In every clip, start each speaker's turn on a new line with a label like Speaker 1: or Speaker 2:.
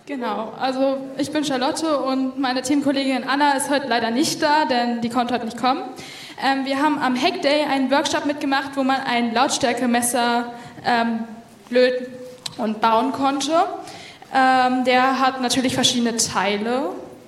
Speaker 1: Genau, also ich bin Charlotte und meine Teamkollegin Anna ist heute leider nicht da, denn die konnte heute nicht kommen. Wir haben am Hack Day einen Workshop mitgemacht, wo man ein Lautstärkemesser löten und bauen konnte. Der hat natürlich verschiedene Teile.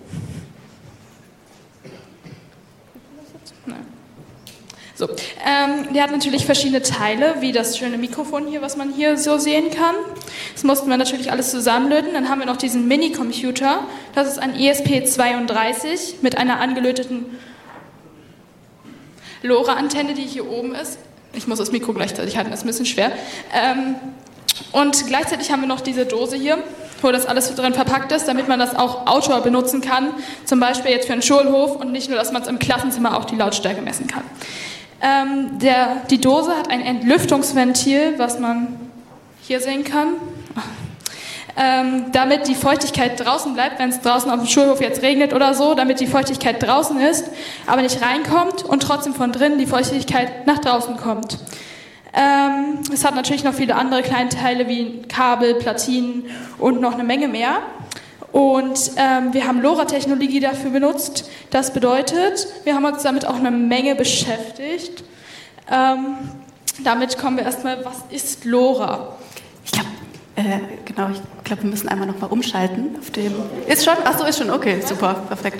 Speaker 1: So, der hat natürlich verschiedene Teile, wie das schöne Mikrofon hier, was man hier so sehen kann. Das mussten wir natürlich alles zusammenlöten. Dann haben wir noch diesen Mini-Computer. Das ist ein ESP32 mit einer angelöteten LoRa-Antenne, die hier oben ist. Ich muss das Mikro gleichzeitig halten, das ist ein bisschen schwer. Und gleichzeitig haben wir noch diese Dose hier, wo das alles drin verpackt ist, damit man das auch outdoor benutzen kann. Zum Beispiel jetzt für einen Schulhof und nicht nur, dass man es im Klassenzimmer auch die Lautstärke messen kann. Die Dose hat ein Entlüftungsventil, was man hier sehen kann, damit die Feuchtigkeit draußen bleibt, wenn es draußen auf dem Schulhof jetzt regnet oder so, damit die Feuchtigkeit draußen ist, aber nicht reinkommt und trotzdem von drinnen die Feuchtigkeit nach draußen kommt. Es hat natürlich noch viele andere kleine Teile wie Kabel, Platinen und noch eine Menge mehr. Und wir haben LoRa-Technologie dafür benutzt. Das bedeutet, wir haben uns damit auch eine Menge beschäftigt. Damit kommen wir erstmal, was ist LoRa?
Speaker 2: Ich glaube, wir müssen einmal nochmal umschalten. Ist schon? Achso, ist schon. Okay, super, perfekt.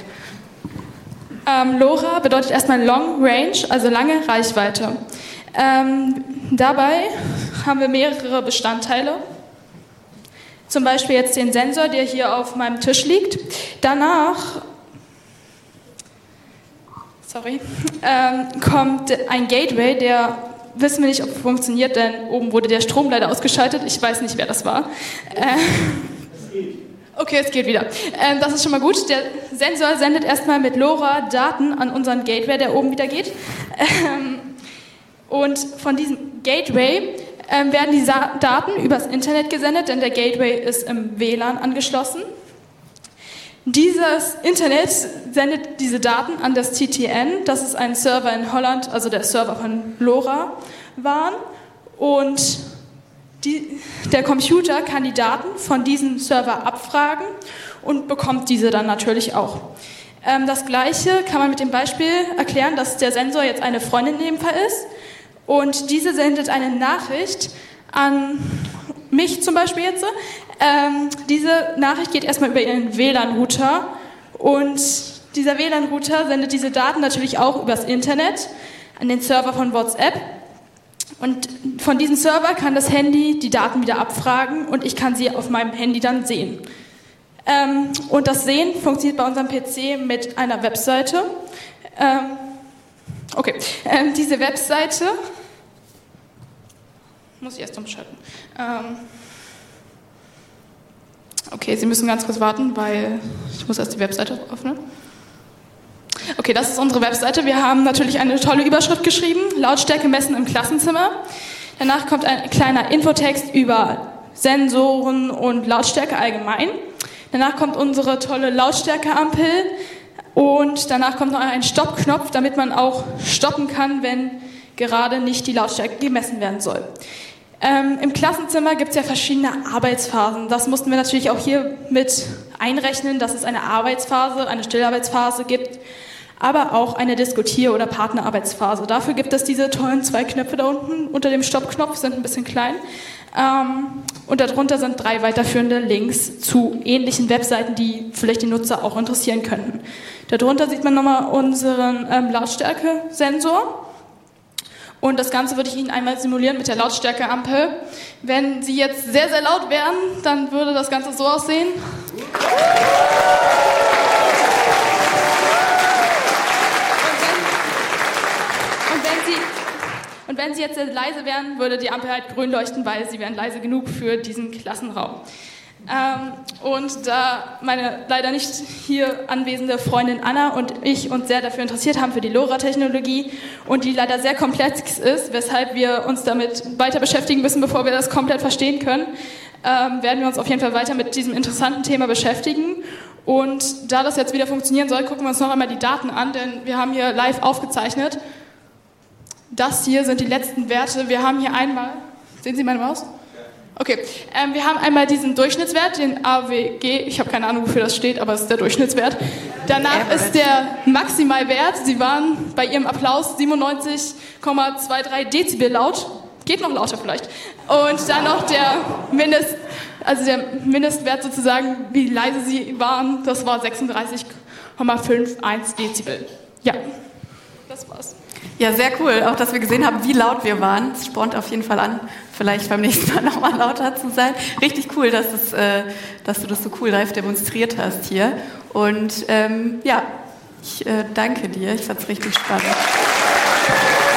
Speaker 1: LoRa bedeutet erstmal Long Range, also lange Reichweite. Dabei haben wir mehrere Bestandteile. Zum Beispiel jetzt den Sensor, der hier auf meinem Tisch liegt. Danach kommt ein Gateway, der wissen wir nicht, ob funktioniert, denn oben wurde der Strom leider ausgeschaltet. Ich weiß nicht, wer das war. Okay, es geht wieder. Das ist schon mal gut. Der Sensor sendet erstmal mit LoRa Daten an unseren Gateway, der oben wieder geht. Und von diesem Gateway werden die Daten übers Internet gesendet, denn der Gateway ist im WLAN angeschlossen. Dieses Internet sendet diese Daten an das TTN, das ist ein Server in Holland, also der Server von LoRa waren. Und der Computer kann die Daten von diesem Server abfragen und bekommt diese dann natürlich auch. Das Gleiche kann man mit dem Beispiel erklären, dass der Sensor jetzt eine Freundin in dem Fall ist. Und diese sendet eine Nachricht an mich zum Beispiel jetzt. Diese Nachricht geht erstmal über ihren WLAN-Router und dieser WLAN-Router sendet diese Daten natürlich auch übers Internet an den Server von WhatsApp. Und von diesem Server kann das Handy die Daten wieder abfragen und ich kann sie auf meinem Handy dann sehen. Und das Sehen funktioniert bei unserem PC mit einer Webseite. Diese Webseite muss ich erst umschalten. Sie müssen ganz kurz warten, weil ich muss erst die Webseite öffnen. Okay, das ist unsere Webseite. Wir haben natürlich eine tolle Überschrift geschrieben, Lautstärke messen im Klassenzimmer. Danach kommt ein kleiner Infotext über Sensoren und Lautstärke allgemein. Danach kommt unsere tolle Lautstärkeampel und danach kommt noch ein Stoppknopf, damit man auch stoppen kann, wenn gerade nicht die Lautstärke gemessen werden soll. Im Klassenzimmer gibt es ja verschiedene Arbeitsphasen. Das mussten wir natürlich auch hier mit einrechnen, dass es eine Arbeitsphase, eine Stillarbeitsphase gibt, aber auch eine Diskutier- oder Partnerarbeitsphase. Dafür gibt es diese tollen 2 Knöpfe da unten unter dem Stoppknopf, sind ein bisschen klein. Und darunter sind 3 weiterführende Links zu ähnlichen Webseiten, die vielleicht die Nutzer auch interessieren könnten. Darunter sieht man nochmal unseren Lautstärkesensor. Und das Ganze würde ich Ihnen einmal simulieren mit der Lautstärkeampel. Wenn Sie jetzt sehr, sehr laut wären, dann würde das Ganze so aussehen. Und wenn Sie jetzt sehr leise wären, würde die Ampel halt grün leuchten, weil Sie wären leise genug für diesen Klassenraum. Und da meine leider nicht hier anwesende Freundin Anna und ich uns sehr dafür interessiert haben für die LoRa-Technologie und die leider sehr komplex ist, weshalb wir uns damit weiter beschäftigen müssen, bevor wir das komplett verstehen können, werden wir uns auf jeden Fall weiter mit diesem interessanten Thema beschäftigen. Und da das jetzt wieder funktionieren soll, gucken wir uns noch einmal die Daten an, denn wir haben hier live aufgezeichnet. Das hier sind die letzten Werte. Wir haben hier einmal, sehen Sie meine Maus? Okay, wir haben einmal diesen Durchschnittswert, den AWG, ich habe keine Ahnung, wofür das steht, aber es ist der Durchschnittswert. Danach ist der Maximalwert, Sie waren bei Ihrem Applaus 97,23 Dezibel laut, geht noch lauter vielleicht. Und dann noch der Mindestwert sozusagen, wie leise Sie waren, das war 36,51 Dezibel. Ja, das war's.
Speaker 2: Ja, sehr cool. Auch, dass wir gesehen haben, wie laut wir waren. Es spornt auf jeden Fall an, vielleicht beim nächsten Mal nochmal lauter zu sein. Richtig cool, dass du das so cool live demonstriert hast hier. Und ich danke dir. Ich fand es richtig spannend.